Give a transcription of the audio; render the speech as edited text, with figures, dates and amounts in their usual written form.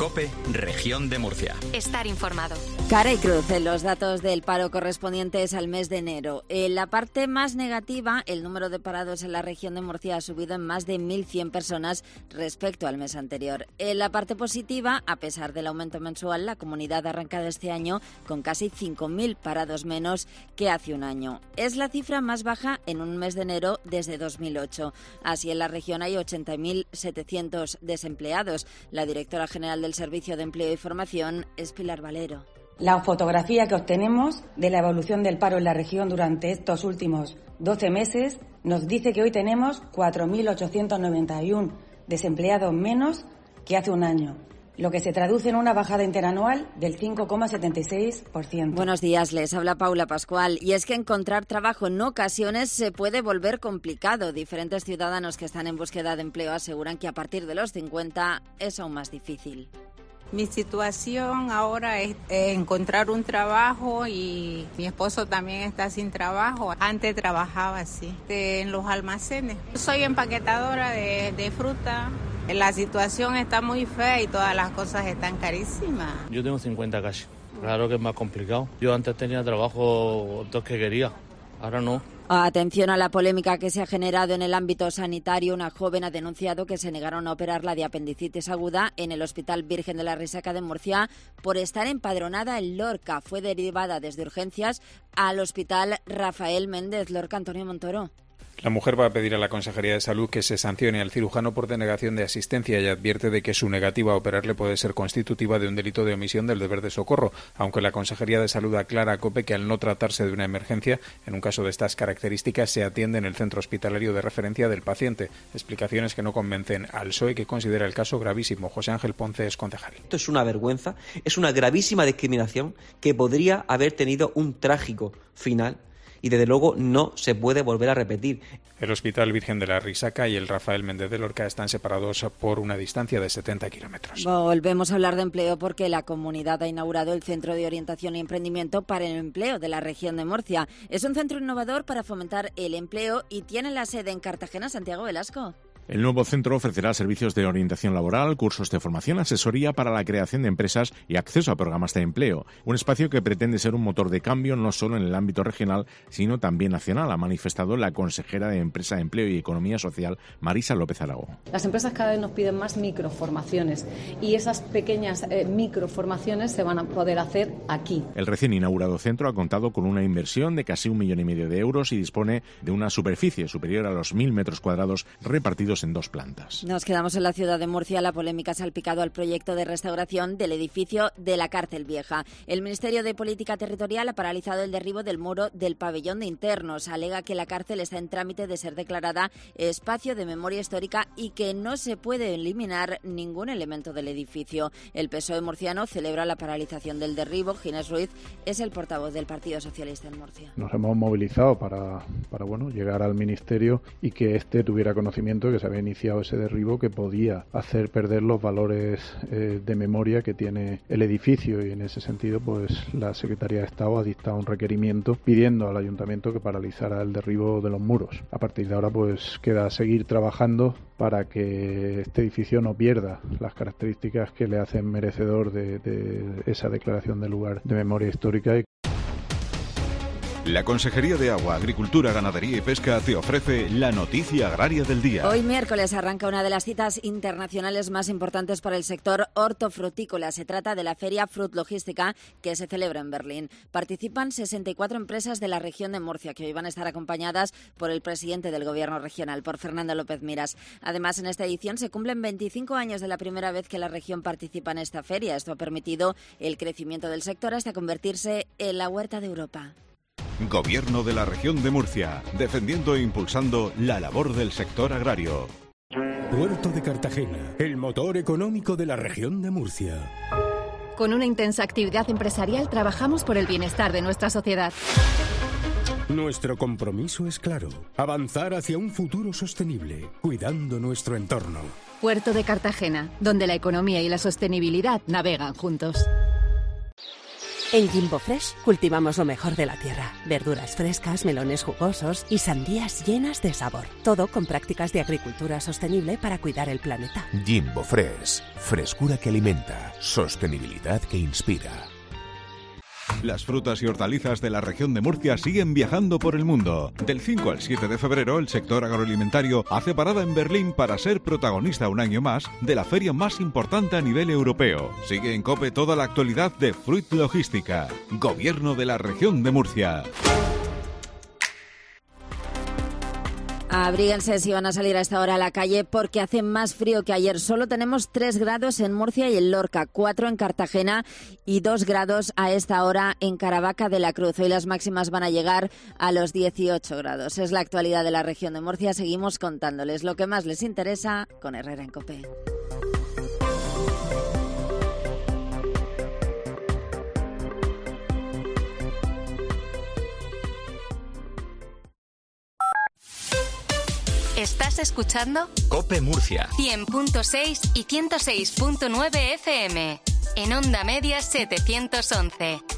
COPE, Región de Murcia. Estar informado. Cara y cruz en los datos del paro correspondientes al mes de enero. En la parte más negativa, el número de parados en la región de Murcia ha subido en más de 1.100 personas respecto al mes anterior. En la parte positiva, a pesar del aumento mensual, la comunidad ha arrancado este año con casi 5.000 parados menos que hace un año. Es la cifra más baja en un mes de enero desde 2008. Así, en la región hay 80.700 desempleados. La directora general del Servicio de Empleo y Formación es Pilar Valero. La fotografía que obtenemos de la evolución del paro en la región durante estos últimos 12 meses nos dice que hoy tenemos 4.891 desempleados menos que hace un año, lo que se traduce en una bajada interanual del 5,76%. Buenos días, les habla Paula Pascual. Y es que encontrar trabajo en ocasiones se puede volver complicado. Diferentes ciudadanos que están en búsqueda de empleo aseguran que a partir de los 50 es aún más difícil. Mi situación ahora es encontrar un trabajo y mi esposo también está sin trabajo. Antes trabajaba así, en los almacenes. Soy empaquetadora de fruta. La situación está muy fea y todas las cosas están carísimas. Yo tengo 50 casi. Claro que es más complicado. Yo antes tenía trabajo dos que quería, ahora no. Atención a la polémica que se ha generado en el ámbito sanitario. Una joven ha denunciado que se negaron a operarla de apendicitis aguda en el Hospital Virgen de la Risaca de Murcia por estar empadronada en Lorca. Fue derivada desde urgencias al Hospital Rafael Méndez. Lorca, Antonio Montoro. La mujer va a pedir a la Consejería de Salud que se sancione al cirujano por denegación de asistencia y advierte de que su negativa a operarle puede ser constitutiva de un delito de omisión del deber de socorro, aunque la Consejería de Salud aclara a COPE que al no tratarse de una emergencia, en un caso de estas características se atiende en el centro hospitalario de referencia del paciente. Explicaciones que no convencen al PSOE, que considera el caso gravísimo. José Ángel Ponce es concejal. Esto es una vergüenza, es una gravísima discriminación que podría haber tenido un trágico final y desde luego no se puede volver a repetir. El Hospital Virgen de la Risaca y el Rafael Méndez de Lorca están separados por una distancia de 70 kilómetros. Volvemos a hablar de empleo porque la comunidad ha inaugurado el Centro de Orientación y Emprendimiento para el Empleo de la región de Murcia. Es un centro innovador para fomentar el empleo y tiene la sede en Cartagena. Santiago Velasco. El nuevo centro ofrecerá servicios de orientación laboral, cursos de formación, asesoría para la creación de empresas y acceso a programas de empleo. Un espacio que pretende ser un motor de cambio no solo en el ámbito regional, sino también nacional, ha manifestado la consejera de Empresa, Empleo y Economía Social, Marisa López Aragón. Las empresas cada vez nos piden más microformaciones y esas pequeñas microformaciones se van a poder hacer aquí. El recién inaugurado centro ha contado con una inversión de casi 1,5 millones de euros y dispone de una superficie superior a los 1.000 metros cuadrados repartidos en 2 plantas. Nos quedamos en la ciudad de Murcia. La polémica ha salpicado al proyecto de restauración del edificio de la Cárcel Vieja. El Ministerio de Política Territorial ha paralizado el derribo del muro del pabellón de internos. Alega que la cárcel está en trámite de ser declarada espacio de memoria histórica y que no se puede eliminar ningún elemento del edificio. El PSOE murciano celebra la paralización del derribo. Ginés Ruiz es el portavoz del Partido Socialista en Murcia. Nos hemos movilizado para llegar al Ministerio y que éste tuviera conocimiento que se había iniciado ese derribo que podía hacer perder los valores de memoria que tiene el edificio, y en ese sentido pues la Secretaría de Estado ha dictado un requerimiento pidiendo al Ayuntamiento que paralizara el derribo de los muros. A partir de ahora pues queda seguir trabajando para que este edificio no pierda las características que le hacen merecedor de esa declaración de lugar de memoria histórica. La Consejería de Agua, Agricultura, Ganadería y Pesca te ofrece la noticia agraria del día. Hoy miércoles arranca una de las citas internacionales más importantes para el sector hortofrutícola. Se trata de la Feria Fruit Logística que se celebra en Berlín. Participan 64 empresas de la región de Murcia, que hoy van a estar acompañadas por el presidente del Gobierno regional, por Fernando López Miras. Además, en esta edición se cumplen 25 años de la primera vez que la región participa en esta feria. Esto ha permitido el crecimiento del sector hasta convertirse en la huerta de Europa. Gobierno de la región de Murcia, defendiendo e impulsando la labor del sector agrario. Puerto de Cartagena, el motor económico de la región de Murcia. Con una intensa actividad empresarial trabajamos por el bienestar de nuestra sociedad. Nuestro compromiso es claro: avanzar hacia un futuro sostenible, cuidando nuestro entorno. Puerto de Cartagena, donde la economía y la sostenibilidad navegan juntos. En Jimbo Fresh cultivamos lo mejor de la tierra. Verduras frescas, melones jugosos y sandías llenas de sabor. Todo con prácticas de agricultura sostenible para cuidar el planeta. Jimbo Fresh. Frescura que alimenta. Sostenibilidad que inspira. Las frutas y hortalizas de la región de Murcia siguen viajando por el mundo. Del 5 al 7 de febrero, el sector agroalimentario hace parada en Berlín para ser protagonista un año más de la feria más importante a nivel europeo. Sigue en COPE toda la actualidad de Fruit Logística. Gobierno de la región de Murcia. Abríguense si van a salir a esta hora a la calle porque hace más frío que ayer. Solo tenemos 3 grados en Murcia y en Lorca, 4 en Cartagena y 2 grados a esta hora en Caravaca de la Cruz. Hoy las máximas van a llegar a los 18 grados. Es la actualidad de la región de Murcia. Seguimos contándoles lo que más les interesa con Herrera en COPE. ¿Estás escuchando? COPE Murcia. 100.6 y 106.9 FM. En onda media 711.